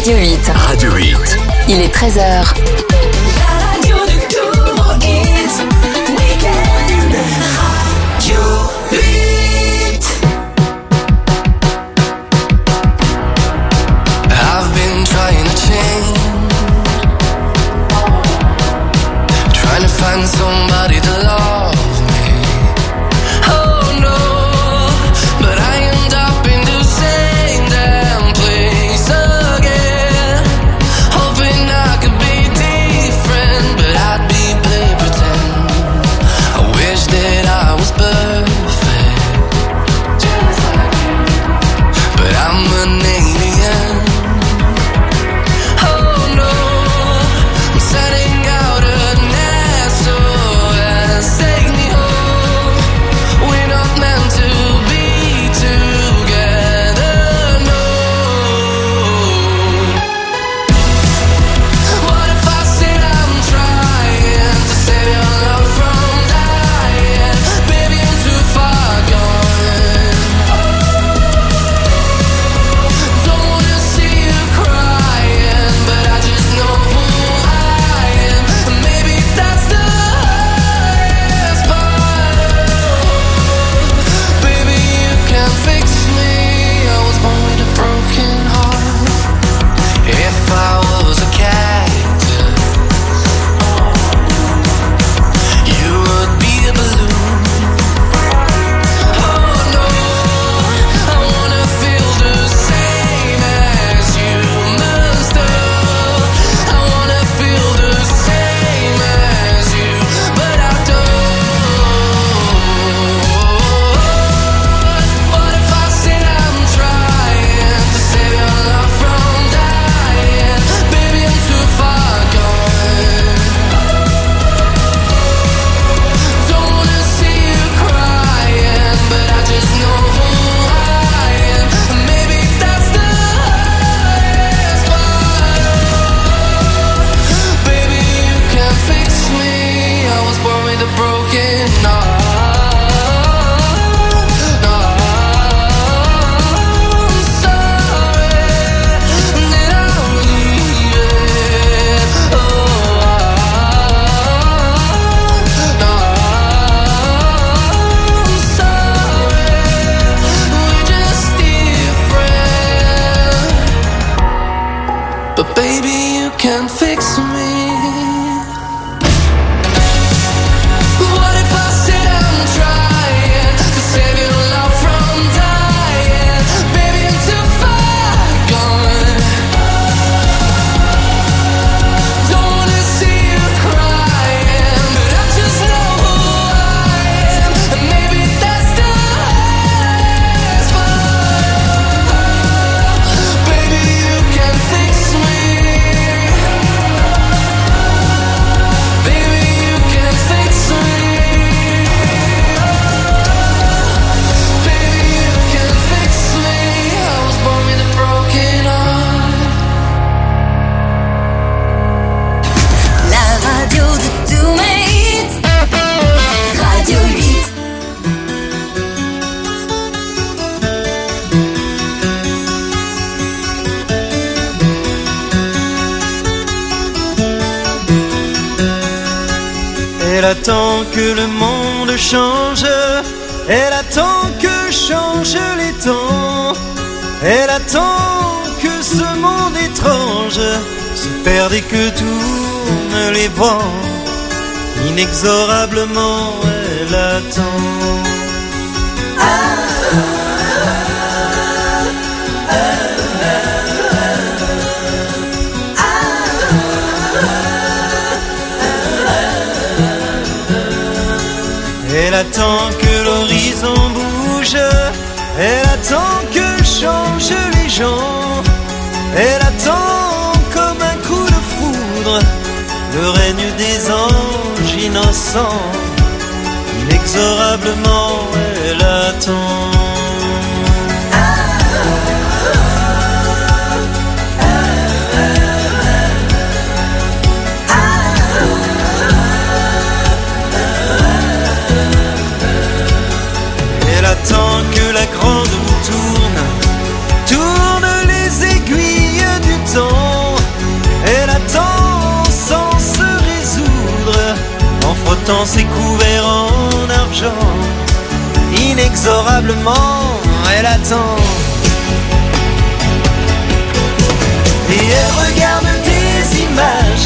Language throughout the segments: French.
Radio 8. Radio 8. Il est 13h. La radio du Tour Hit Weekend. Radio 8. I've been trying to change, trying to find somebody to love me. Oh no, but I end up in the same damn place again, hoping I could be different, but I'd be play pretend. I wish that I was perfect, just like you, but I'm an alien. Oh no, I'm setting out an SOS, take me home. We're not meant to be together, no. What if I said I'm trying to save your love from dying? Baby, I'm too far gone. Don't wanna see you crying, but I just know who I am. And maybe that's the hardest part. Baby, you can't fix me. I was born with a broken heart. If I was a cactus, you would be a balloon. Oh no, I wanna feel the same as you, monster. I wanna feel the same as you, but I don't. What if I said I'm trying to save your love from dying? Baby, I'm too far gone. Don't wanna see you crying, but I just know who I am. And maybe that's the hardest part. Baby, you can't fix me. I was born with a broken heart. No, I'm sorry that I'm leaving. Oh, no, I'm sorry. We're just different. But baby, you can't fix me. What if I said I'm trying to save your love from dying? Baby, I'm too far gone. Don't wanna see you crying, but I just know who I am. And maybe that's the hardest part. Baby, you can fix me. Baby, you can fix me. Baby, you can fix me. I was born with a broken heart. La radio de tous mes hits. Radio 8. Elle attend que le monde change, elle attend que changent les temps, elle attend que ce monde étrange se perde et que tournent les vents. Inexorablement elle attend. Elle attend que l'horizon bouge, elle attend que changent les gens, elle attend comme un coup de foudre le règne des anges innocents. Inexorablement elle attend. Elle attend que la grande roue tourne les aiguilles du temps. inexorablement, elle attend. Et elle regarde des images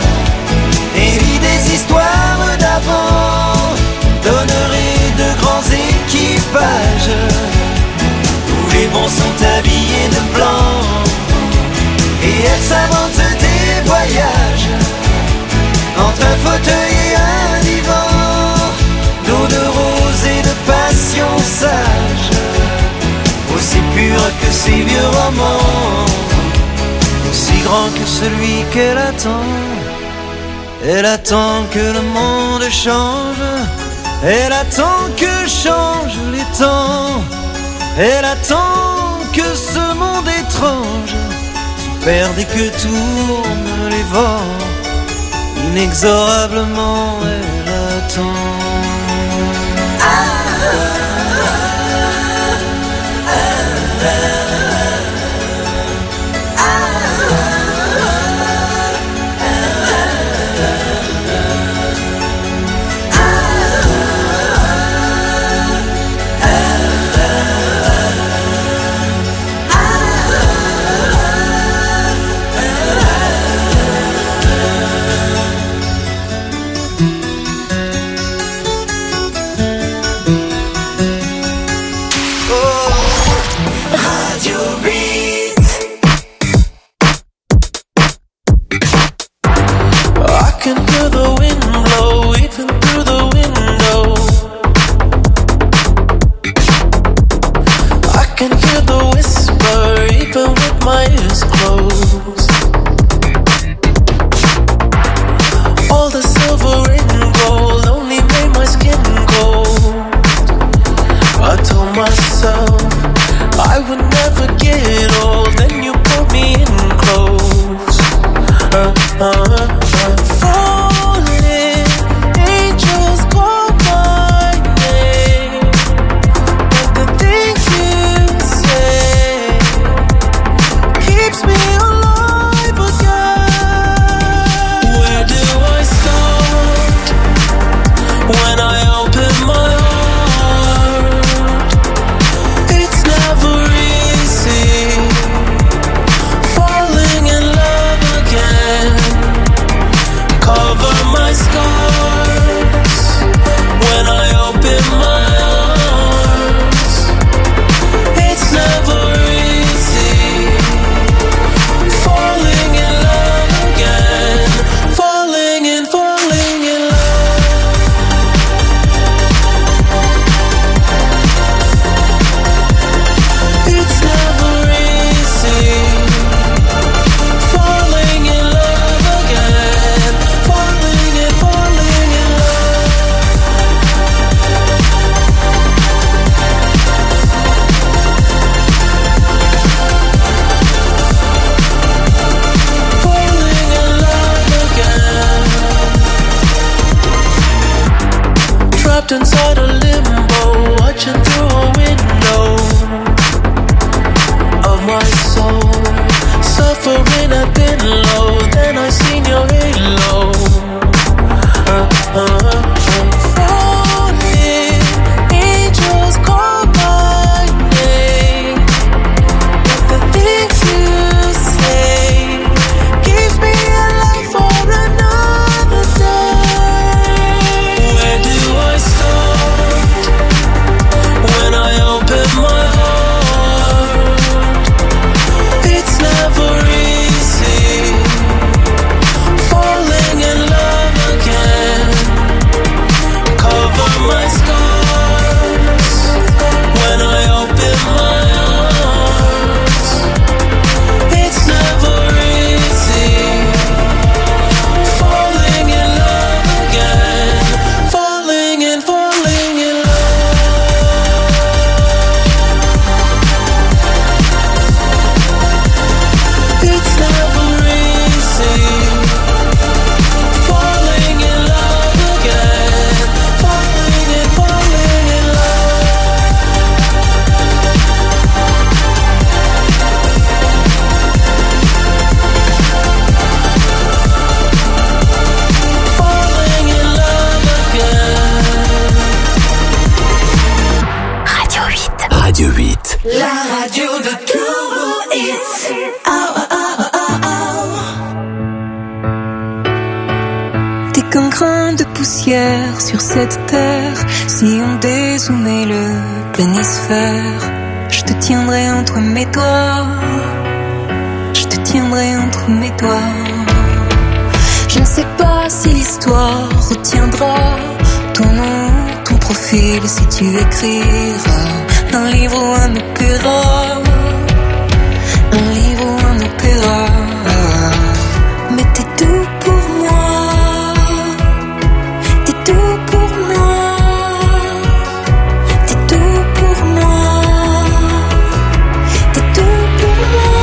et lit des histoires d'avant. Donnerait de grands équipages où les bons sont habillés de blanc. Et elle s'invente des voyages entre un fauteuil et un divan, d'eau de rose et de passion sage, aussi pure que ces vieux romans, aussi grand que celui qu'elle attend. Elle attend que le monde change, elle attend que changent les temps, elle attend que ce monde étrange se perde et que tournent les vents. Inexorablement, elle attend. Keeps me alive. Radio 8. La radio de tous vos hits. T'es qu'un grain de poussière sur cette terre. Si on dézoomait le planisphère, je te tiendrai entre mes doigts. Je te tiendrai entre mes doigts. Je ne sais pas si l'histoire retiendra ton nom, ton profil, si tu écriras un livre ou un opéra. Un livre ou un opéra. Mais t'es tout pour moi. T'es tout pour moi. T'es tout pour moi. T'es tout pour moi.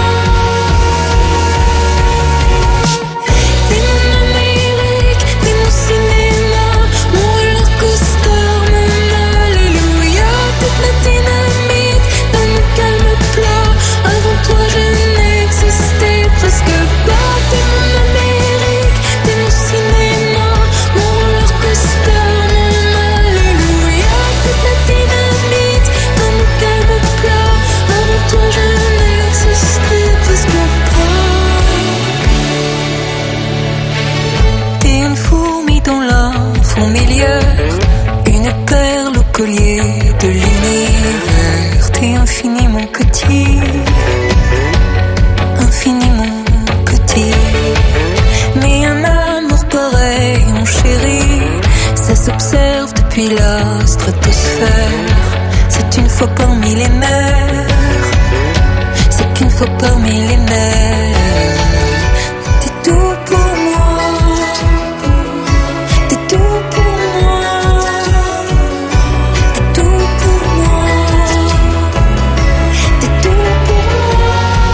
T'es mon Amérique, t'es mon cinéma, mon roller coaster, mon alléluia. Toute la dynamite dans mon calme plat. Avant toi je n'existais presque pas. T'es mon Amérique, t'es mon cinéma, mon roller coaster, mon alléluia. Toute la dynamite dans mon calme plat. Avant toi je n'existais presque pas. T'es une fourmi dans la fourmilière, une perle au collier de l'univers. T'es infiniment petit, infiniment petit. Mais un amour pareil, mon chéri, ça s'observe depuis la stratosphère. C'est une fois parmi les mers, c'est qu'une fois parmi les mers. T'es tout pour moi. T'es tout pour moi. T'es tout pour moi. T'es tout pour moi.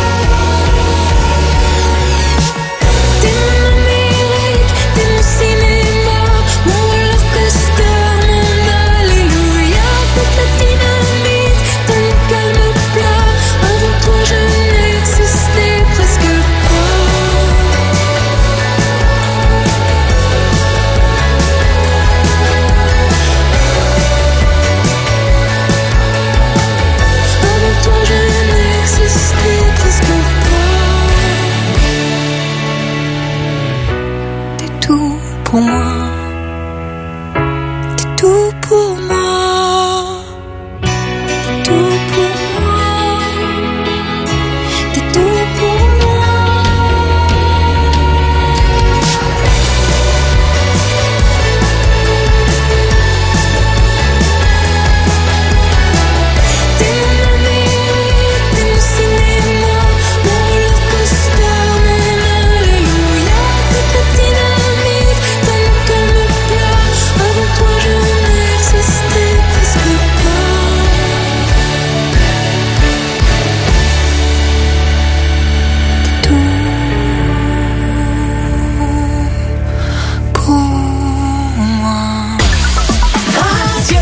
T'es mon Amérique, t'es mon cinéma, mon roller coaster, mon alléluia. Toute la dynamite dans mon calme plat. Avant toi je n'existais presque pas. Avant toi je n'existais presque pas. T'es tout pour moi. T'es tout pour moi. T'es tout pour moi. T'es tout pour moi. T'es mon Amérique, t'es mon cinéma, mon roller coaster, mon alléluia. Toute la dynamite dans mon calme plat. Avant toi je n'existais presque pas. T'es tout pour moi. Radio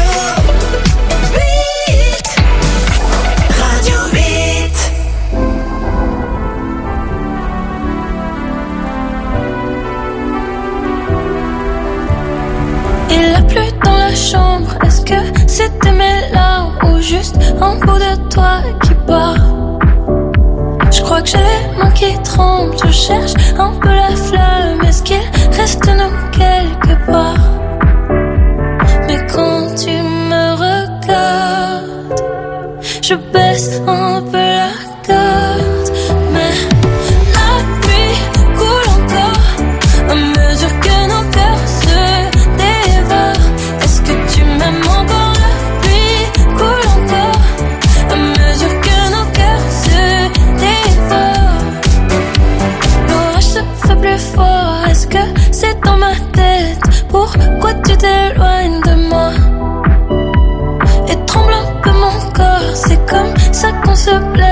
8. Radio 8. Il a plu dans la chambre, est-ce que c'était mes larmes ou juste un bout de toi qui bat? Je crois que j'ai les mains qui tremblent, je cherche un peu la flamme, est-ce qu'il reste nous quelque part? Mais quand tu me regardes, je baisse un peu la garde, mais la pluie coule encore à mesure que nos cœurs se dévorent. Est-ce que tu m'aimes encore? La pluie coule encore à mesure que nos cœurs se dévorent. L'orage se fait plus fort, est-ce que c'est dans ma tête? Pourquoi tu t'éloignes de moi? Et tremble un peu mon corps, c'est comme ça qu'on se plaît.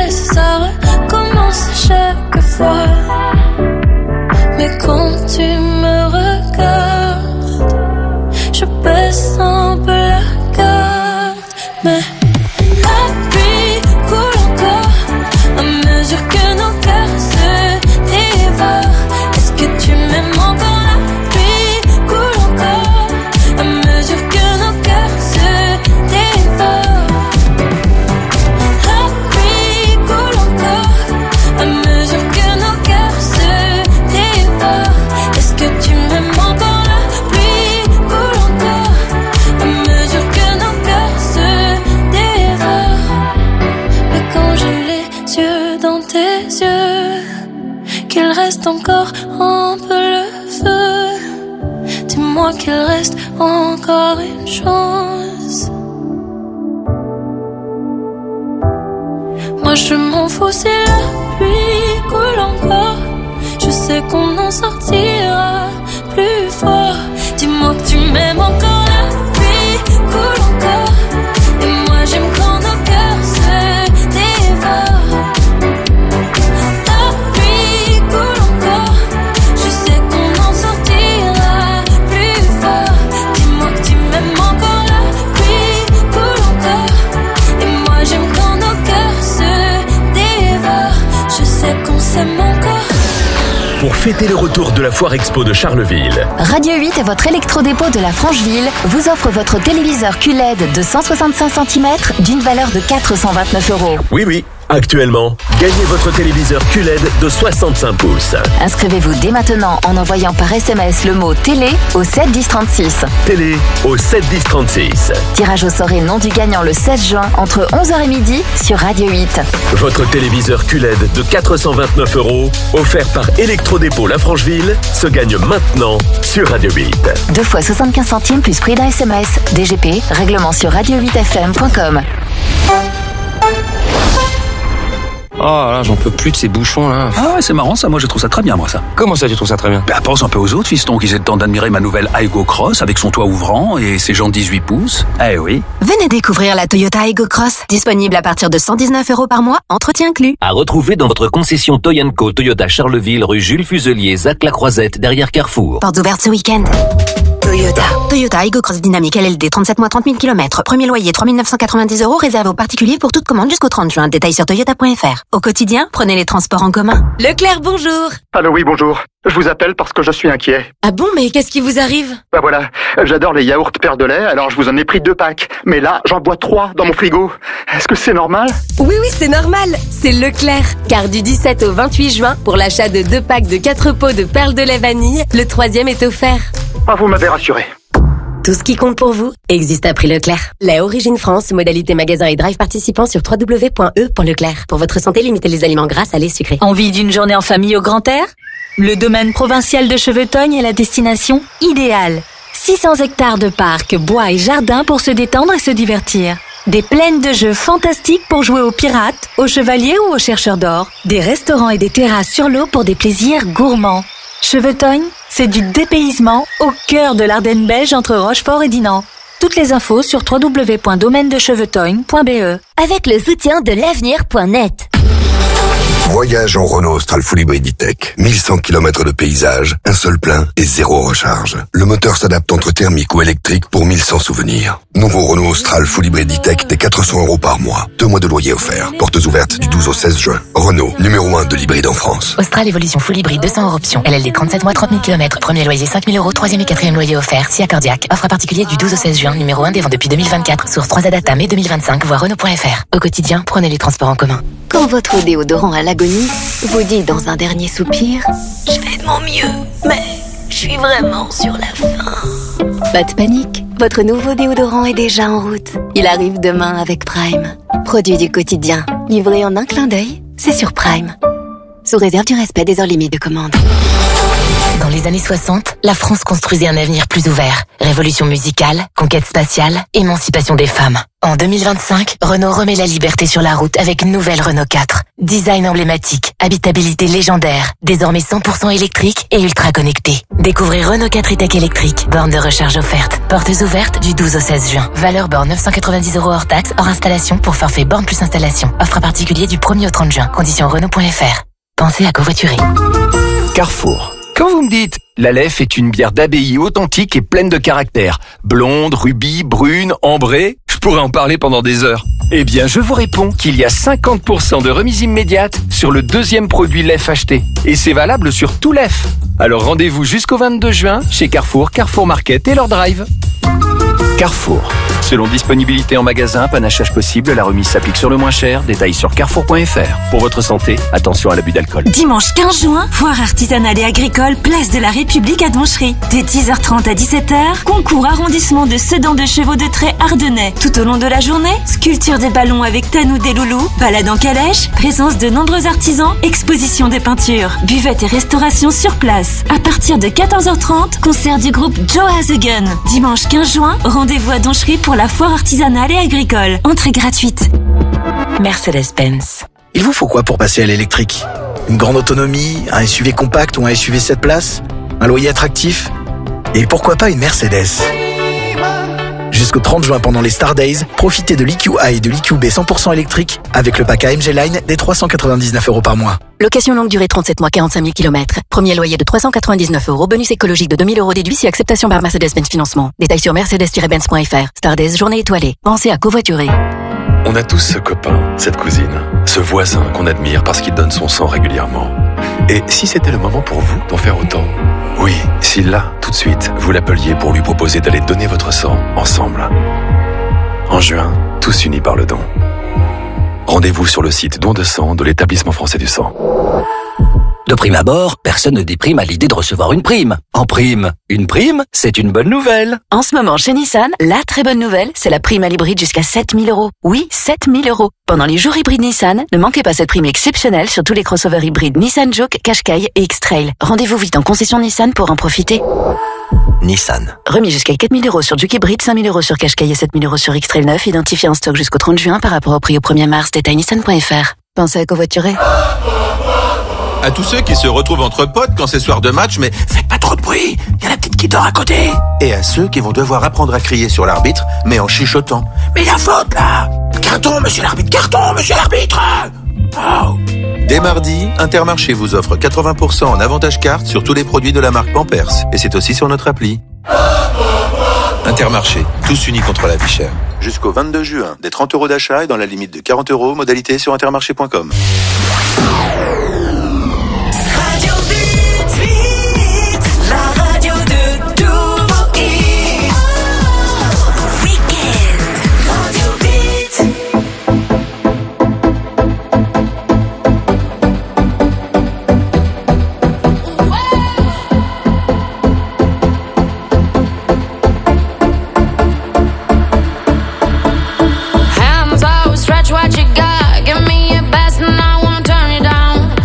qu'il reste encore un peu le feu. Dis-moi qu'il reste encore une chance. Moi je m'en fous si la pluie coule encore. Je sais qu'on en sortira plus fort. Dis-moi que tu m'aimes encore, la pluie coule encore. Et moi j'aime quand nos cœurs se dévorent. La pluie coule encore. Je sais qu'on en sortira plus fort. Dis-moi que tu m'aimes encore, la pluie coule encore. Et moi j'aime quand nos cœurs se dévorent. Je sais qu'on s'aime encore. Pour fêter le retour de la Foire Expo de Charleville, Radio 8 et votre électrodépôt de la Francheville vous offre votre téléviseur QLED de 165 cm d'une valeur de 429 €. Oui, actuellement, gagnez votre téléviseur QLED de 65 pouces. Inscrivez-vous dès maintenant en envoyant par SMS le mot télé au 7 10 36. Télé au 7 10 36. Tirage au sort et nom du gagnant le 16 juin entre 11h et midi sur Radio 8. Votre téléviseur QLED de 429 €, offert par Électrodépôt La Francheville, se gagne maintenant sur Radio 8. 2 fois 75 centimes plus prix d'un SMS. DGP, règlement sur radio8fm.com. Oh là, j'en peux plus de ces bouchons là. Ah ouais, c'est marrant ça, moi je trouve ça très bien moi ça. Comment ça tu trouves ça très bien? Bah pense un peu aux autres fistons qu'ils aient le temps d'admirer ma nouvelle Aygo Cross avec son toit ouvrant et ses jantes 18 pouces. Eh oui. Venez découvrir la Toyota Aygo Cross, disponible à partir de 119 € par mois, entretien inclus. À retrouver dans votre concession Toyenco Toyota Charleville, rue Jules Fuselier, Zac-la-Croisette, derrière Carrefour. Portes ouvertes ce week-end. Toyota Aygo Cross Dynamique LLD, 37 mois, 30 000 km. Premier loyer, 3 990 €, réservé aux particuliers pour toute commande jusqu'au 30 juin. Détails sur toyota.fr. Au quotidien, prenez les transports en commun. Leclerc, bonjour. Allô, oui, bonjour. Je vous appelle parce que je suis inquiet. Ah bon, mais qu'est-ce qui vous arrive? Bah voilà, j'adore les yaourts Père de lait, alors je vous en ai pris 2 packs. Mais là, j'en bois 3 dans mon frigo. Est-ce que c'est normal? Oui, c'est normal. C'est Leclerc. Car du 17 au 28 juin, pour l'achat de 2 packs de 4 pots de perles de lait vanille, le 3e est offert. Ah, vous m'avez rassuré. Tout ce qui compte pour vous existe à prix Leclerc. Lait Origine France, modalité magasin et drive participant sur www.e.leclerc. Pour votre santé, limitez les aliments gras, salés, sucrés. Envie d'une journée en famille au grand air? Le domaine provincial de Chevetogne est la destination idéale. 600 hectares de parcs, bois et jardins pour se détendre et se divertir. Des plaines de jeux fantastiques pour jouer aux pirates, aux chevaliers ou aux chercheurs d'or. Des restaurants et des terrasses sur l'eau pour des plaisirs gourmands. Chevetogne, c'est du dépaysement au cœur de l'Ardenne belge entre Rochefort et Dinan. Toutes les infos sur www.domaine-de-chevetogne.be. Avec le soutien de l'avenir.net. Voyage en Renault Austral Full Hybrid E-Tech. 1100 km de paysage, un seul plein et 0 recharge. Le moteur s'adapte entre thermique ou électrique pour 1100 souvenirs. Nouveau Renault Austral Full Hybrid E-Tech dès 400 € par mois. 2 mois de loyer offert. Portes ouvertes du 12 au 16 juin. Renault, numéro 1 de l'hybride en France. Austral Evolution Full Hybrid 200 € option. LLD 37 mois, 30 000 km. Premier loyer 5 000 €. 3e et 4e loyer offert. SIA Cardiaque. Offre à particulier du 12 au 16 juin. Numéro 1 des ventes depuis 2024. Source 3 Adata mai 2025. Voir Renault.fr. Au quotidien, prenez les transports en commun. Quand votre déodorant à l'agonie vous dit dans un dernier soupir « Je fais de mon mieux, mais je suis vraiment sur la fin. » Pas de panique, votre nouveau déodorant est déjà en route. Il arrive demain avec Prime. Produit du quotidien, livré en un clin d'œil, c'est sur Prime. Sous réserve du respect des heures limites de commande. Dans les années 60, la France construisait un avenir plus ouvert. Révolution musicale, conquête spatiale, émancipation des femmes. En 2025, Renault remet la liberté sur la route avec une nouvelle Renault 4. Design emblématique, habitabilité légendaire, désormais 100% électrique et ultra connecté. Découvrez Renault 4 e-Tech électrique, borne de recharge offerte. Portes ouvertes du 12 au 16 juin. Valeur borne 990 € hors taxe, hors installation pour forfait borne plus installation. Offre à particulier du 1er au 30 juin. Conditions Renault.fr. Pensez à covoiturer. Carrefour. Quand vous me dites « La Leffe est une bière d'abbaye authentique et pleine de caractère, blonde, rubis, brune, ambrée », je pourrais en parler pendant des heures. Eh bien, je vous réponds qu'il y a 50% de remise immédiate sur le 2e produit Leffe acheté. Et c'est valable sur tout Leffe. Alors rendez-vous jusqu'au 22 juin chez Carrefour, Carrefour Market et leur drive. Carrefour. Selon disponibilité en magasin, panachage possible, la remise s'applique sur le moins cher. Détails sur carrefour.fr. Pour votre santé, attention à l'abus d'alcool. Dimanche 15 juin, foire artisanale et agricole, place de la République à Donchery. De 10h30 à 17h, concours arrondissement de Sedan de chevaux de trait ardennais. Tout au long de la journée, sculpture des ballons avec Tanou des loulous, balade en calèche, présence de nombreux artisans, exposition des peintures, buvette et restauration sur place. À partir de 14h30, concert du groupe Joe Has a Gun. Dimanche 15 juin, rendez-vous à Donchery pour la foire artisanale et agricole. Entrée gratuite. Mercedes-Benz. Il vous faut quoi pour passer à l'électrique? Une grande autonomie, un SUV compact ou un SUV 7 places? Un loyer attractif? Et pourquoi pas une Mercedes? Jusqu'au 30 juin pendant les Star Days, profitez de l'EQA et de l'EQB 100% électrique avec le pack AMG Line dès 399 € par mois. Location longue durée 37 mois, 45 000 km. Premier loyer de 399 €. Bonus écologique de 2000 € déduit si acceptation par Mercedes-Benz Financement. Détails sur mercedes-benz.fr. Star Days, journée étoilée. Pensez à covoiturer. On a tous ce copain, cette cousine, ce voisin qu'on admire parce qu'il donne son sang régulièrement. Et si c'était le moment pour vous d'en faire autant? Oui, si là, tout de suite, vous l'appeliez pour lui proposer d'aller donner votre sang ensemble. En juin, tous unis par le don. Rendez-vous sur le site Don de sang de l'Établissement français du sang. De prime abord, personne ne déprime à l'idée de recevoir une prime. En prime, une prime, c'est une bonne nouvelle. En ce moment, chez Nissan, la très bonne nouvelle, c'est la prime à l'hybride jusqu'à 7 000 €. Oui, 7 000 €. Pendant les jours hybrides Nissan, ne manquez pas cette prime exceptionnelle sur tous les crossovers hybrides Nissan Juke, Qashqai et X-Trail. Rendez-vous vite en concession Nissan pour en profiter. Nissan. Remis jusqu'à 4 000 € sur Juke hybride, 5 000 € sur Qashqai et 7 000 € sur X-Trail 9, identifié en stock jusqu'au 30 juin par rapport au prix au 1er mars. Détail nissan.fr. Pensez à covoiturer. À tous ceux qui se retrouvent entre potes quand c'est soir de match, mais faites pas trop de bruit, il y a la petite qui dort à côté. Et à ceux qui vont devoir apprendre à crier sur l'arbitre, mais en chuchotant. Mais il y a faute là! Carton, monsieur l'arbitre, carton, monsieur l'arbitre! Oh. Dès mardi, Intermarché vous offre 80% en avantage carte sur tous les produits de la marque Pampers. Et c'est aussi sur notre appli. Intermarché, tous unis contre la vie chère. Jusqu'au 22 juin, des 30 € d'achat et dans la limite de 40 €, modalité sur intermarché.com. What you got, give me your best and I won't turn you down.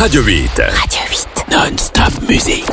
Radio 8. Radio 8. Non-stop musique.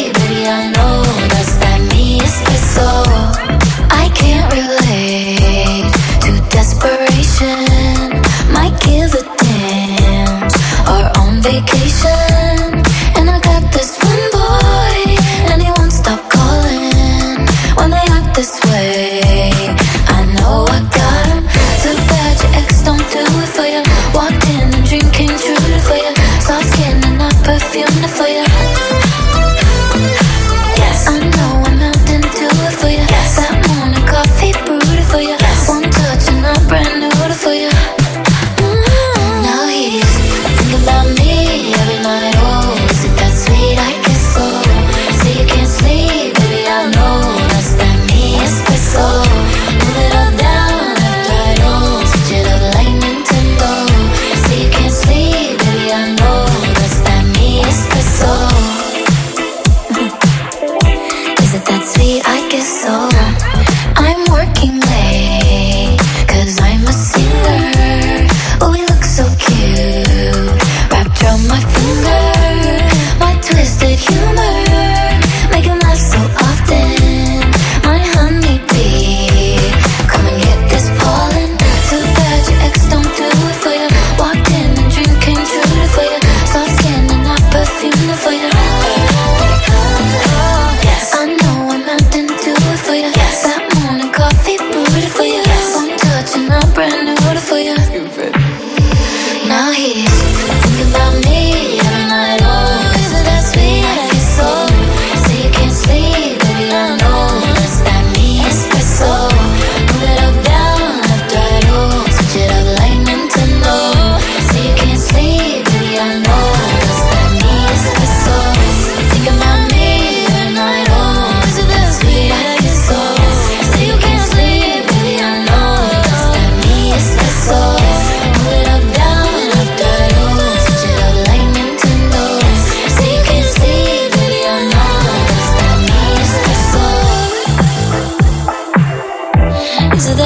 I can't relate.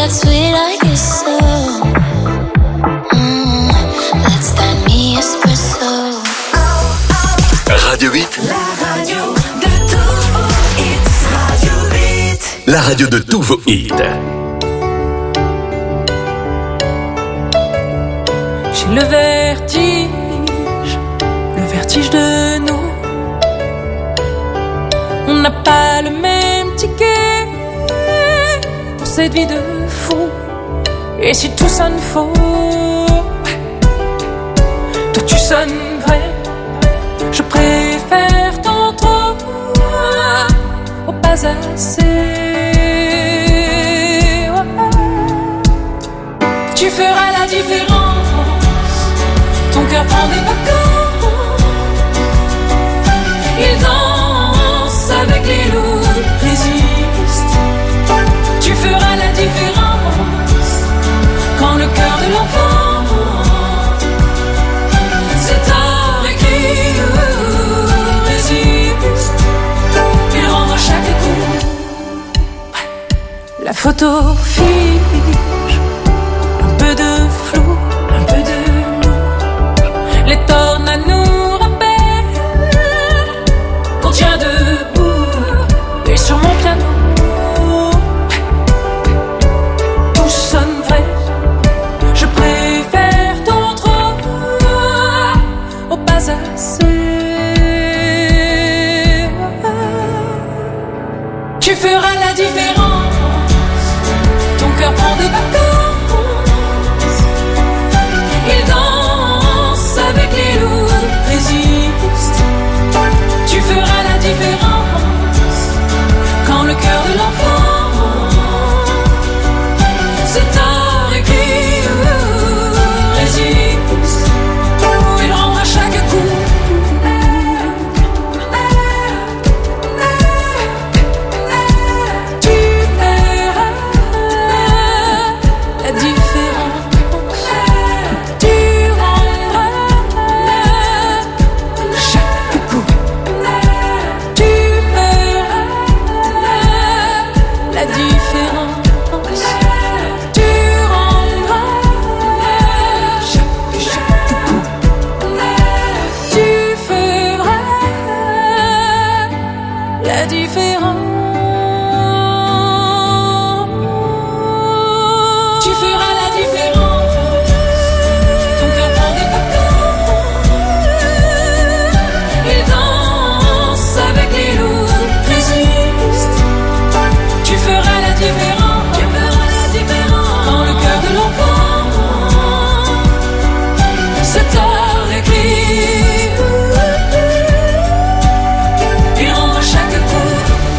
that sweet like it's so. That's that me espresso. Radio 8. La radio de tous vos hits. Radio 8. La radio de tous vos hits. J'ai le vertige de nous. On n'a pas le même ticket pour cette vie de fou. Et si tout sonne faux, toi tu sonnes vrai. Je préfère ton trop au pas assez. Tu feras la différence. Ton cœur prend des vacances. Il danse avec les loups, résiste. Tu feras la différence. Quand le cœur de l'enfant c'est à écrit, résiste. Il rend à chaque coup. La photo fige. Un peu de flou, un peu de nous. Les tornades nous rappellent qu'on tient debout. Et sur mon piano tout sonne vrai. Je préfère ton trop au pas assez. Tu feras la différence. Ton cœur prend des vacances. Il danse avec les loups, résiste. Tu feras la différence. Quand le cœur de l'enfant c'est à écrit, résiste. Il rend à chaque coup. Tu verras la différence. Tu rendras chaque coup. Tu verras la différence. Tu rendras chaque coup. Tu feras la différence. Tu feras la différence. Ton cœur prend des vacances. Il danse avec les loups, résiste. Tu feras la différence. Tu feras la différence. Quand le cœur de l'enfant c'est à écrit. Il rend à chaque coup.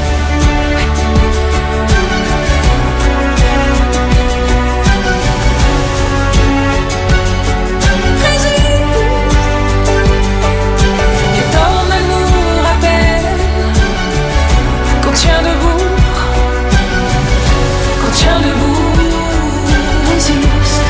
Les tornades nous rappellent qu'on tient debout. Qu'on tient debout, résiste.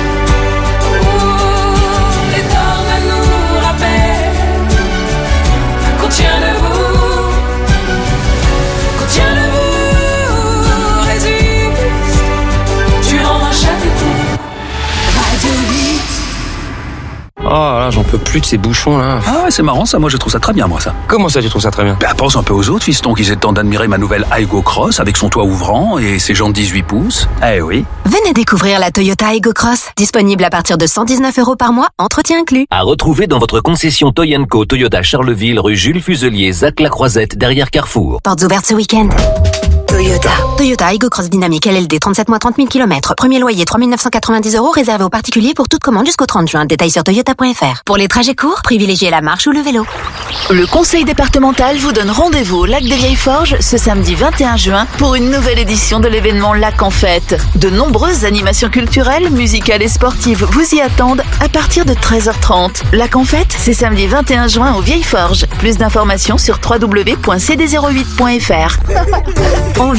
Les tornades nous rappellent qu'on tient debout. Qu'on tient debout, résiste. Tu rends à chaque coup. Radio 8. Oh là, j'en peux plus de ces bouchons là. Ah ouais, c'est marrant ça, moi je trouve ça très bien moi ça. Comment ça tu trouves ça très bien? Bah pense un peu aux autres fistons qui aient le temps d'admirer ma nouvelle Aygo Cross avec son toit ouvrant et ses jantes 18 pouces. Eh oui. Venez découvrir la Toyota Aygo Cross. Disponible à partir de 119 € par mois, entretien inclus. À retrouver dans votre concession Toyanco Toyota Charleville, rue Jules Fuselier, Zac-la-Croisette, derrière Carrefour. Portes ouvertes ce week-end. Toyota Aygo Cross Dynamique LLD, 37 mois, 30 000 km. Premier loyer, 3 990 € réservé aux particuliers pour toute commande jusqu'au 30 juin. Détails sur toyota.fr. Pour les trajets courts, privilégiez la marche ou le vélo. Le conseil départemental vous donne rendez-vous au Lac des Vieilles Forges ce samedi 21 juin pour une nouvelle édition de l'événement Lac en Fête. De nombreuses animations culturelles, musicales et sportives vous y attendent à partir de 13h30. Lac en Fête, c'est samedi 21 juin aux Vieilles Forges. Plus d'informations sur www.cd08.fr. Envie de passer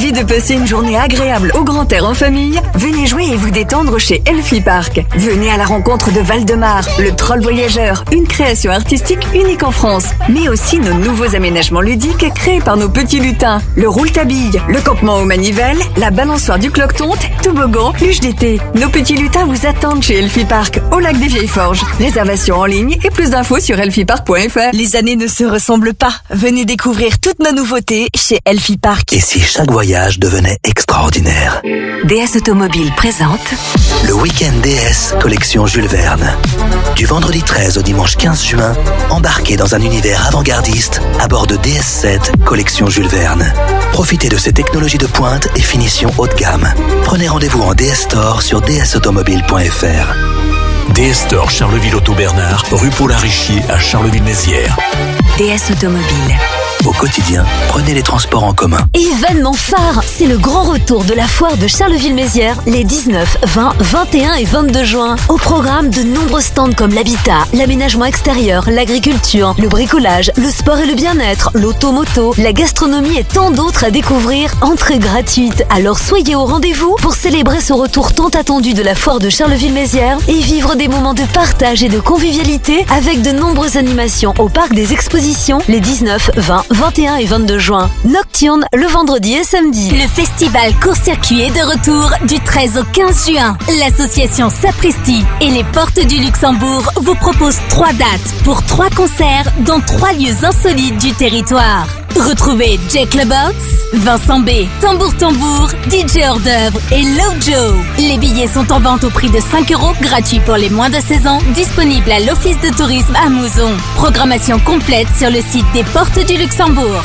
Passez une journée agréable au grand air en famille. Venez jouer et vous détendre chez Elfie Park. Venez à la rencontre de Valdemar, le troll voyageur, une création artistique unique en France. Mais aussi nos nouveaux aménagements ludiques créés par nos petits lutins. Le roule-tabille, le campement aux manivelles, la balançoire du cloque-tonte, toboggan, luge d'été. Nos petits lutins vous attendent chez Elfie Park, au lac des Vieilles Forges. Réservation en ligne et plus d'infos sur elfiepark.fr. Les années ne se ressemblent pas. Venez découvrir toutes nos nouveautés chez Elfie Park. Et si chaque voyage devenait extraordinaire? DS Automobile présente le week-end DS collection Jules Verne. Du vendredi 13 au dimanche 15 juin, embarquez dans un univers avant-gardiste à bord de DS7 collection Jules Verne. Profitez de ces technologies de pointe et finitions haut de gamme. Prenez rendez-vous en DS Store sur dsautomobile.fr. DS Store Charleville Auto Bernard, rue Paul-Arichier à Charleville-Mézières. DS Automobile. Au quotidien, prenez les transports en commun. Événement phare, c'est le grand retour de la foire de Charleville-Mézières les 19, 20, 21 et 22 juin. Au programme, de nombreux stands comme l'habitat, l'aménagement extérieur, l'agriculture, le bricolage, le sport et le bien-être, l'automoto, la gastronomie et tant d'autres à découvrir. Entrée gratuite. Alors soyez au rendez-vous pour célébrer ce retour tant attendu de la foire de Charleville-Mézières et vivre des moments de partage et de convivialité avec de nombreuses animations au parc des expositions les 19, 20, 21 et 22 juin. Nocturne le vendredi et samedi. Le festival court-circuit est de retour du 13 au 15 juin. L'association Sapristi et les Portes du Luxembourg vous proposent 3 dates pour 3 concerts dans 3 lieux insolites du territoire. Retrouvez Jack Lebox, Vincent B, Tambour Tambour, DJ Hors d'œuvre et Lojo. Les billets sont en vente au prix de 5 €, gratuits pour les moins de 16 ans, disponible à l'Office de tourisme à Mouzon. Programmation complète sur le site des Portes du Luxembourg.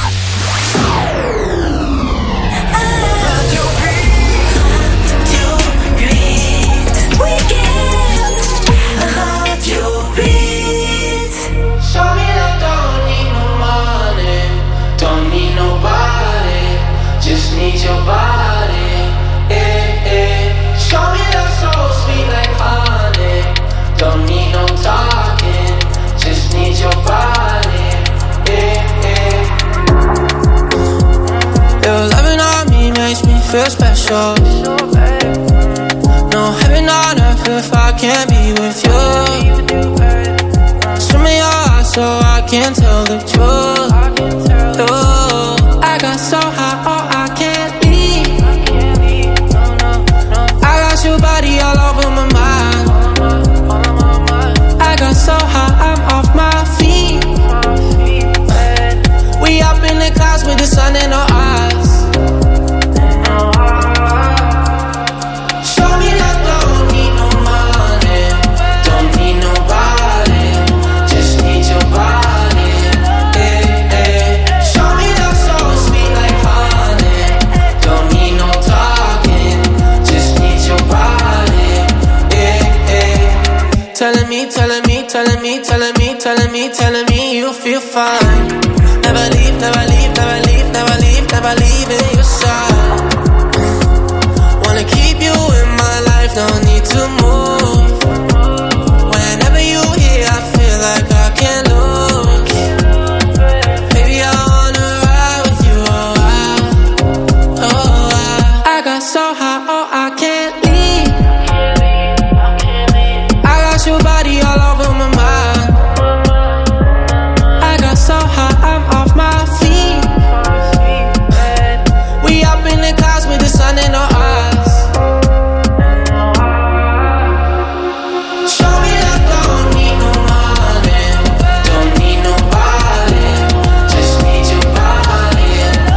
Need your body, show me love so sweet like honey. Don't need no talking, just need your body, Your loving on me makes me feel special. No heaven on earth if I can't be with you. Swim in your eyes so I can tell the truth. Oh, I got so high, oh I can't leave. I got your body all over my mind. I got so high, I'm off my feet. We up in the clouds with the sun in our eyes. Show me that don't need no money, don't need nobody, just need your body. Show me that so sweet like honey, don't need no talking, just need your body. Telling me, telling me, telling me, telling me, telling me, telling me you feel fine. Never leave, never leave, never leave, never leave, never leave in your side. Wanna keep you in my life, don't need to move. Whenever you here, I feel like I can't lose. Baby, I wanna ride with you, I got so high, oh I can't leave. I got your body all over my mind. I got so high, I'm off my feet. We up in the clouds with the sun in our eyes. Show me that don't need no money, don't need nobody, just need your body.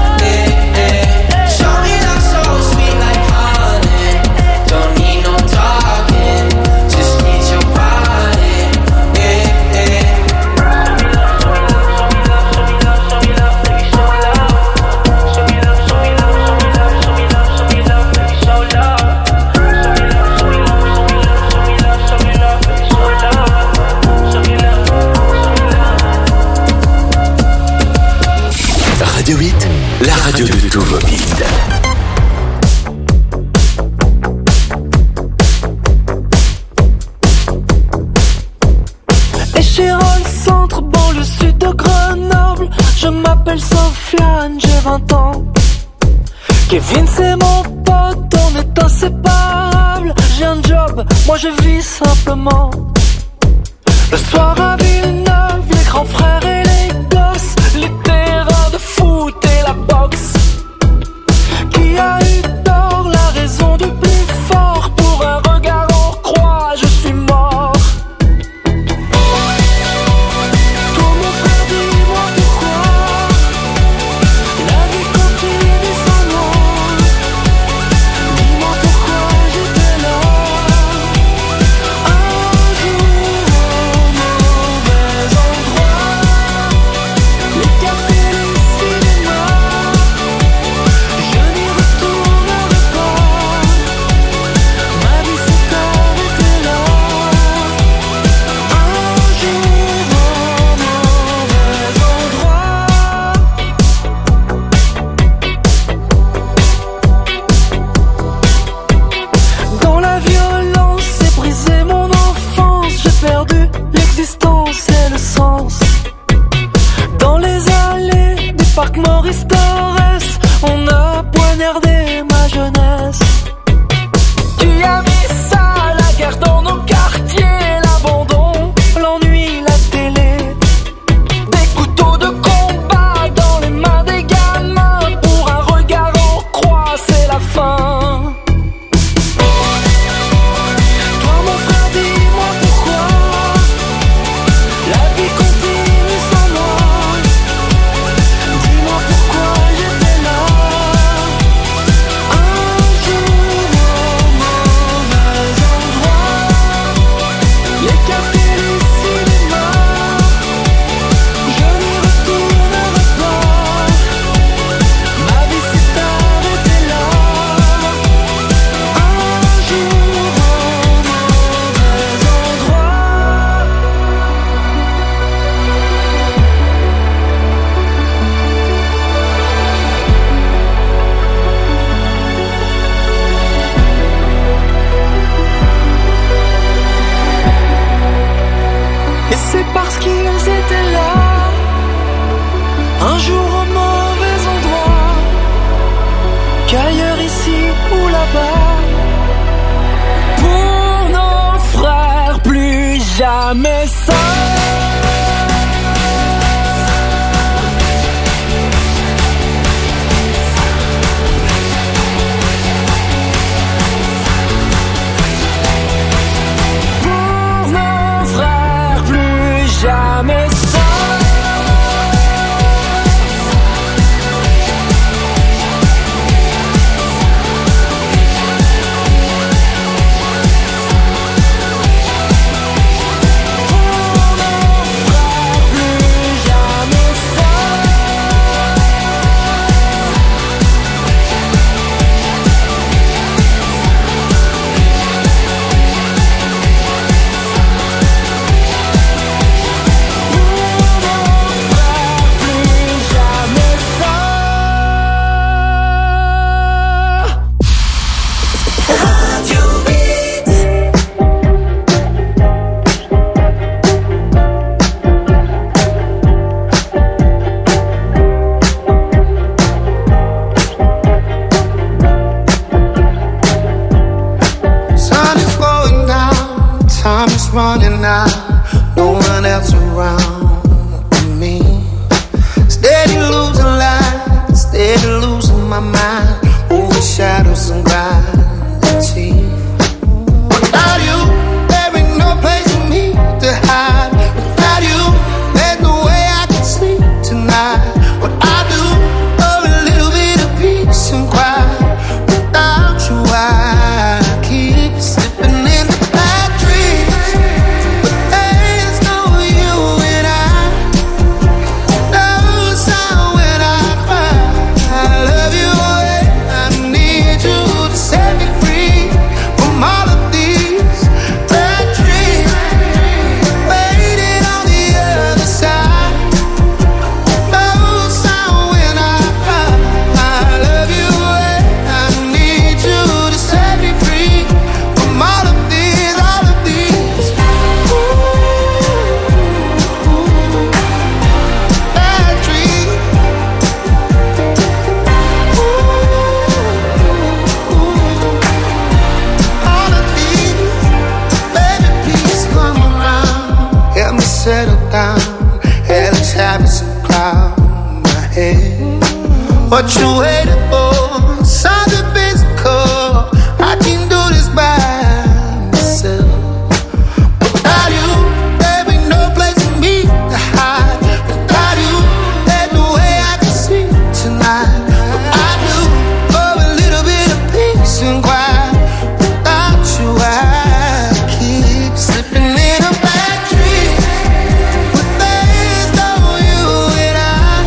Show me that so sweet like honey, don't need no talking, just need your body. Radio 8, la radio de tout mobile. Échirol, centre, banlieue sud de Grenoble. Je m'appelle Sofiane, j'ai 20 ans. Kevin c'est mon pote, on est inséparables. J'ai un job, moi je vis simplement. Le soir à Villeneuve, les grands frères et les gosses, les terrains de foot et la boxe. Qui a eu tort, la raison du plus fort? Pour un regard en croix, je suis mort. Toi mon frère, dis-moi pourquoi la vie continue sans moi. Dis-moi pourquoi j'étais là. Un jour au mauvais endroit, les cafés, les cinémas, je n'y retournerai pas. Ma vie s'est arrêtée là. Un jour au mauvais endroit. Dans la violence, c'est brisé mon enfance. J'ai perdu l'existence et le sens. Dans les allées du parc Maurice Torres, on a poignardé ma jeunesse. Qui a mis ça, la guerre dans nos quartiers, l'abandon, l'ennui, la télé. Des couteaux de combat dans les mains des gamins. Pour un regard en croix, c'est la fin. Toi mon frère, dis-moi pourquoi la vie continue sans moi. Dis-moi pourquoi j'étais là. Un jour au mauvais endroit, les cafés, les cinémas, je n'y retournerai pas. Ma vie s'est arrêtée là. Un jour au mauvais endroit. Et c'est parce qu'ils étaient là, un jour au mauvais endroit, qu'ailleurs ici ou là-bas, pour nos frères, plus jamais ça. Pour nos frères, plus jamais ça. Pour nos What you waiting for? Something physical. I can do this by myself. Without you, there ain't no place for me to hide. Without you, there's no way I can see tonight. I do for a little bit of peace and quiet. Without you, I keep slipping in a bad dream. But there's no you and I.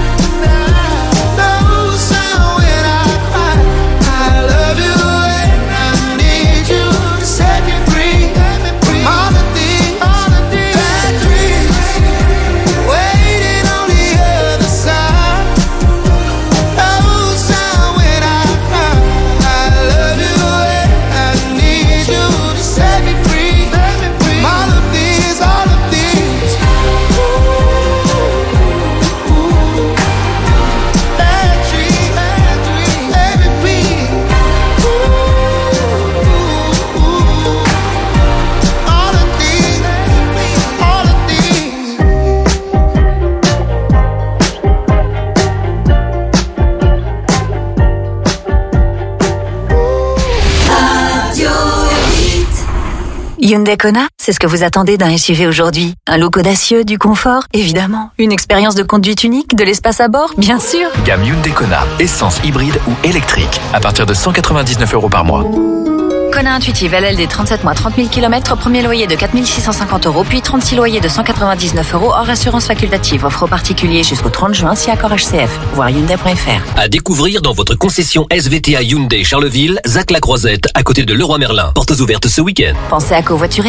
No sound when I cry. I love you and I need you to set me free. From all the things, bad dreams, waiting on the other side. No sound when I cry. I love you and I need you to set me free. From all of these, all of these. Bad dreams, every beat. All of these, all of these. Hyundai Kona, c'est ce que vous attendez d'un SUV aujourd'hui. Un look audacieux, du confort, évidemment. Une expérience de conduite unique, de l'espace à bord, bien sûr. Gamme Hyundai Kona, essence, hybride ou électrique, à partir de 199 € par mois. Kona Intuitive LLD 37 mois, 30 000 km, premier loyer de 4 650 €, puis 36 loyers de 199 € hors assurance facultative. Offre aux particuliers jusqu'au 30 juin si accord HCF. Voir Hyundai.fr. À découvrir dans votre concession SVTA Hyundai Charleville, Zac-la-Croisette, à côté de Leroy Merlin. Portes ouvertes ce week-end. Pensez à covoiturer.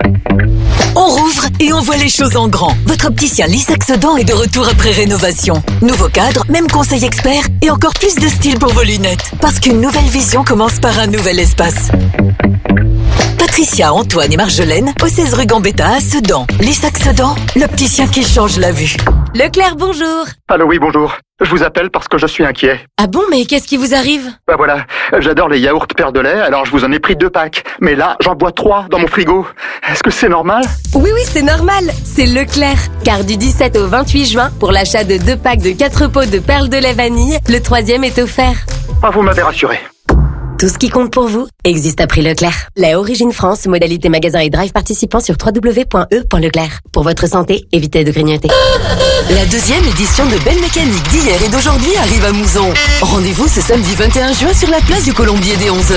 On rouvre et on voit les choses en grand. Votre opticien Lisac Sedan est de retour après rénovation. Nouveau cadre, même conseil expert et encore plus de style pour vos lunettes. Parce qu'une nouvelle vision commence par un nouvel espace. Patricia, Antoine et Marjolaine, au 16 rue Gambetta à Sedan. Lisac Sedan, l'opticien qui change la vue. Leclerc, bonjour. Allô, oui, bonjour. Je vous appelle parce que je suis inquiet. Ah bon, mais qu'est-ce qui vous arrive? Bah voilà, j'adore les yaourts Père de lait, alors je vous en ai pris 2 packs. Mais là, j'en bois 3 dans mon frigo. Est-ce que c'est normal? Oui, c'est normal. C'est Leclerc. Car du 17 au 28 juin, pour l'achat de 2 packs de 4 pots de perles de lait vanille, le 3e est offert. Ah, vous m'avez rassuré. Tout ce qui compte pour vous existe à prix Leclerc. Lait Origine France, modalité magasin et drive participant sur www.e.leclerc. Pour votre santé, évitez de grignoter. La 2e édition de Belle Mécanique d'hier et d'aujourd'hui arrive à Mouzon. Rendez-vous ce samedi 21 juin sur la place du Colombier dès 11h.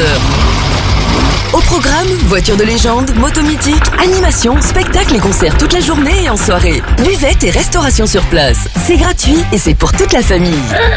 Au programme, voitures de légende, moto mythique, animation, spectacles et concerts toute la journée et en soirée. Buvette et restauration sur place. C'est gratuit et c'est pour toute la famille.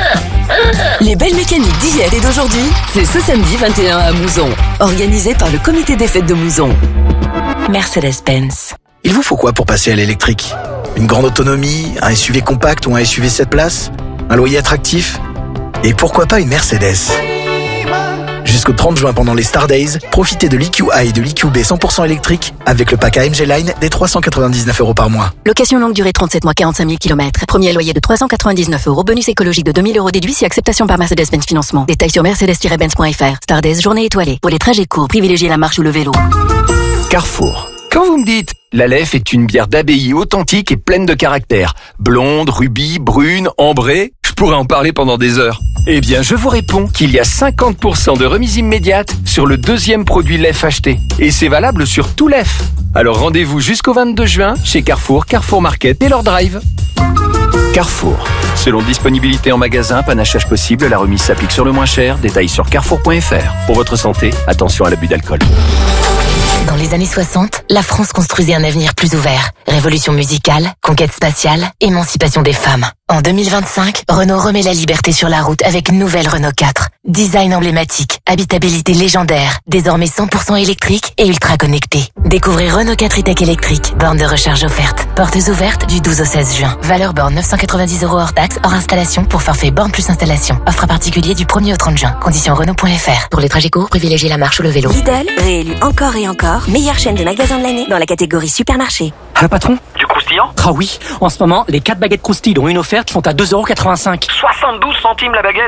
Les Belles Mécaniques d'hier et d'aujourd'hui, c'est ce samedi 21 à Mouzon. Organisé par le comité des fêtes de Mouzon. Mercedes-Benz. Il vous faut quoi pour passer à l'électrique? Une grande autonomie, un SUV compact ou un SUV 7 places? Un loyer attractif? Et pourquoi pas une Mercedes? Jusqu'au 30 juin pendant les Star Days, profitez de l'EQA et de l'EQB 100% électrique avec le pack AMG Line des 399 € par mois. Location longue durée 37 mois, 45 000 km. Premier loyer de 399 €. Bonus écologique de 2000 € déduit si acceptation par Mercedes-Benz Financement. Détails sur mercedes-benz.fr. Star Days, journée étoilée. Pour les trajets courts, privilégiez la marche ou le vélo. Carrefour. Quand vous me dites « l'Aleph est une bière d'abbaye authentique et pleine de caractère, blonde, rubis, brune, ambrée », je pourrais en parler pendant des heures. Eh bien, je vous réponds qu'il y a 50% de remise immédiate sur le 2e produit Lef acheté. Et c'est valable sur tout Lef. Alors rendez-vous jusqu'au 22 juin chez Carrefour, Carrefour Market et leur drive. Carrefour. Selon disponibilité en magasin, panachage possible, la remise s'applique sur le moins cher. Détails sur carrefour.fr. Pour votre santé, attention à l'abus d'alcool. Dans les années 60, la France construisait un avenir plus ouvert. Révolution musicale, conquête spatiale, émancipation des femmes. En 2025, Renault remet la liberté sur la route avec une nouvelle Renault 4. Design emblématique, habitabilité légendaire, désormais 100% électrique et ultra connecté. Découvrez Renault 4 e-Tech électrique, borne de recharge offerte. Portes ouvertes du 12 au 16 juin. Valeur borne 990 € hors taxe, hors installation pour forfait borne plus installation. Offre à particulier du 1er au 30 juin. Conditions Renault.fr. Pour les trajets courts, privilégiez la marche ou le vélo. Lidl, réélu encore et encore, meilleure chaîne de magasins de l'année dans la catégorie supermarché. Ah patron, du croustillant? Ah oui, en ce moment, les 4 baguettes croustilles dont une offerte sont à 2,85 €. 72 centimes la baguette.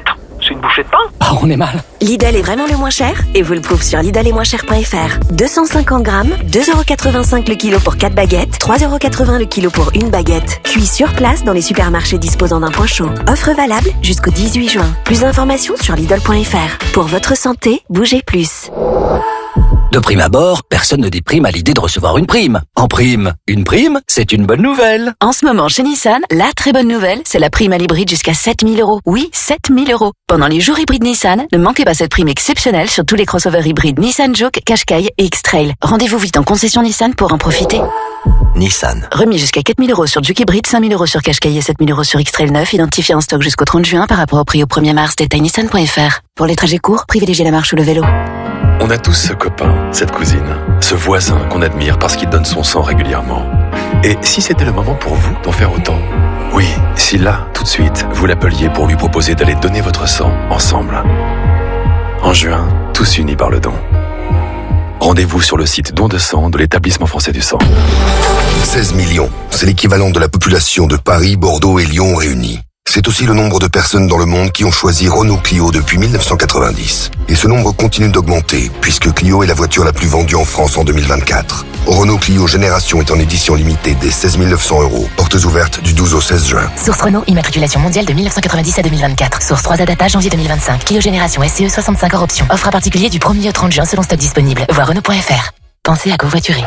c'est une bouchée de pain. Ah, on est mal. Lidl est vraiment le moins cher et vous le prouve sur lidl-est-moins-cher.fr. 250 grammes, 2,85€ le kilo pour 4 baguettes, 3,80€ le kilo pour une baguette. Cuit sur place dans les supermarchés disposant d'un point chaud. Offre valable jusqu'au 18 juin. Plus d'informations sur lidl.fr. Pour votre santé, bougez plus. De prime abord, personne ne déprime à l'idée de recevoir une prime. En prime, une prime, c'est une bonne nouvelle. En ce moment, chez Nissan, la très bonne nouvelle, c'est la prime à l'hybride jusqu'à 7 000 €. Oui, 7 000 €. Pendant les jours hybrides Nissan, ne manquez pas cette prime exceptionnelle sur tous les crossovers hybrides Nissan Juke, Qashqai et X-Trail. Rendez-vous vite en concession Nissan pour en profiter. Nissan. Remis jusqu'à 4 000 € sur Juke hybride, 5 000 € sur Qashqai et 7 000 € sur X-Trail 9, identifié en stock jusqu'au 30 juin par rapport au prix au 1er mars. Détail nissan.fr. Pour les trajets courts, privilégiez la marche ou le vélo. On a tous ce copain, cette cousine, ce voisin qu'on admire parce qu'il donne son sang régulièrement. Et si c'était le moment pour vous d'en faire autant? Oui, si là, tout de suite, vous l'appeliez pour lui proposer d'aller donner votre sang ensemble. En juin, tous unis par le don. Rendez-vous sur le site don de sang de l'Établissement français du sang. 16 millions, c'est l'équivalent de la population de Paris, Bordeaux et Lyon réunis. C'est aussi le nombre de personnes dans le monde qui ont choisi Renault Clio depuis 1990. Et ce nombre continue d'augmenter, puisque Clio est la voiture la plus vendue en France en 2024. Renault Clio Génération est en édition limitée dès 16 900 €. Portes ouvertes du 12 au 16 juin. Source Renault, immatriculation mondiale de 1990 à 2024. Source 3 à data, janvier 2025. Clio Génération SCE 65 hors option. Offre à particulier du 1er au 30 juin selon stock disponible. Voir Renault.fr. Pensez à covoiturer.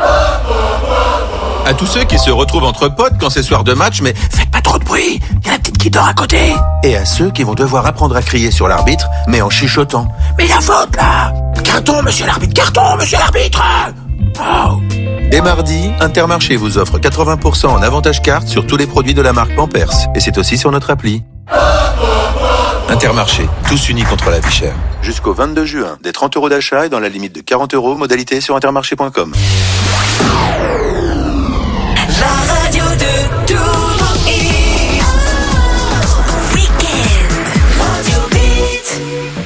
À tous ceux qui se retrouvent entre potes quand c'est soir de match, mais faites pas trop de bruit, il y a la petite qui dort à côté. Et à ceux qui vont devoir apprendre à crier sur l'arbitre, mais en chuchotant. Mais il y a faute là! Carton, monsieur l'arbitre, carton, monsieur l'arbitre! Oh. Et mardi, Intermarché vous offre 80% en avantage carte sur tous les produits de la marque Pampers. Et c'est aussi sur notre appli. Intermarché, tous unis contre la vie chère. Jusqu'au 22 juin, des 30 € d'achat et dans la limite de 40 €, modalité sur intermarché.com. La radio de tout hit. Weekend. Radio Beat.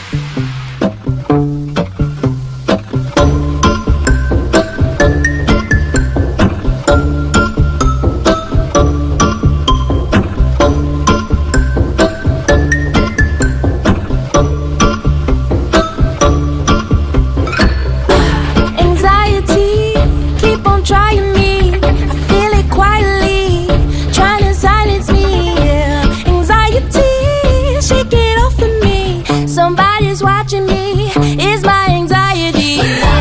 Anxiety, keep on trying me. Somebody's watching me. It's my anxiety.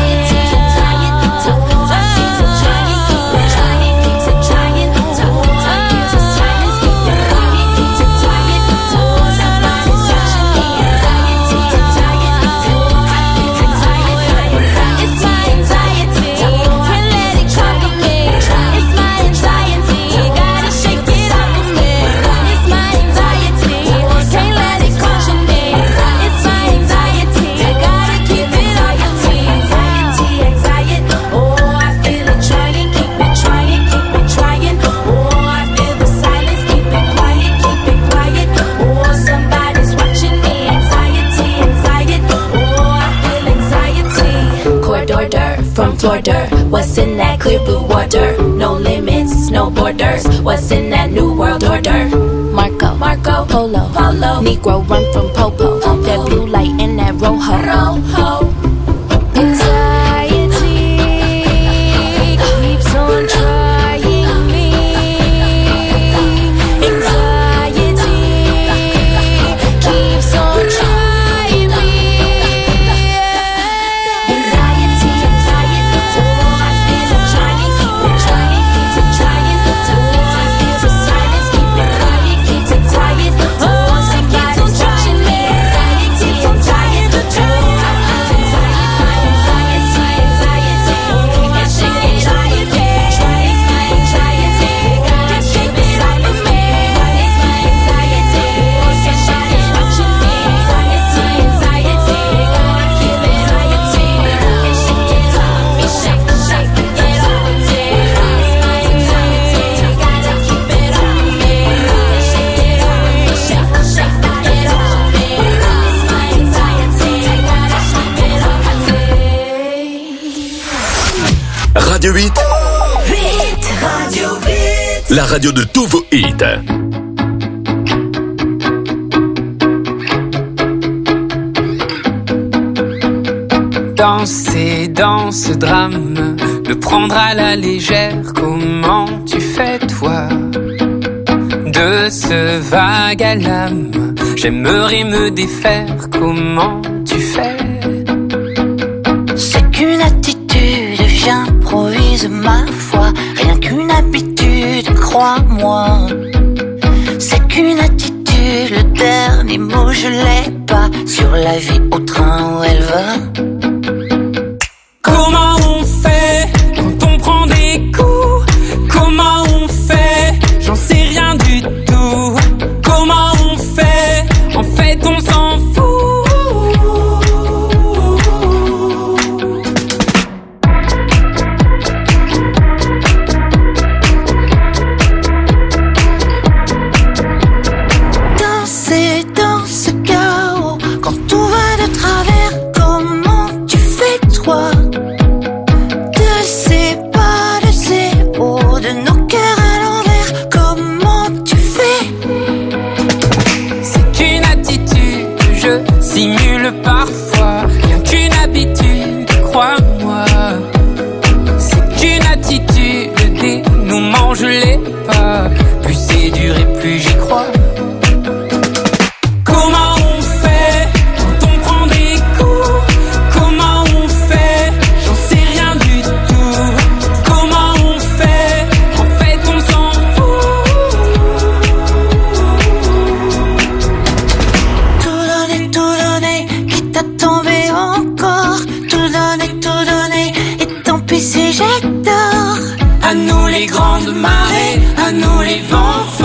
From Florida, what's in that clear blue water? No limits, no borders. What's in that new world order? Marco, Polo, Negro run from Popo. That blue light in that rojo. Anxiety keeps on trying me. Anxiety keeps on trying me. Radio 8. Radio 8. La radio de tous vos hits. Danser dans ce drame, le prendre à la légère, comment tu fais toi? De ce vague à l'âme, j'aimerais me défaire, comment tu fais? C'est qu'une attitude, j'improvise ma foi, rien qu'une habitude, crois-moi. C'est qu'une attitude, le dernier mot je l'ai pas, sur la vie au train où elle va. Comment on fait quand on prend des coups? Comment on fait? J'en sais rien du tout. Comment on fait? En fait on s'en fout. Danser dans ce chaos, quand tout va de travers, comment tu fais toi? De ces pas, de ces hauts, de nos cœurs à l'envers, comment tu fais? C'est qu'une attitude, je simule parfois, rien qu'une habitude, crois-moi. C'est qu'une attitude, le dénouement je l'ai pas, plus c'est dur et plus j'y crois. Comment on fait quand on prend des coups? Comment on fait? J'en sais rien du tout. Comment on fait? En fait on s'en fout. Tout donner, quitte à tomber encore. Tout donner, et tant pis si j'ai tort. À nous les grandes marées, à nous les vents.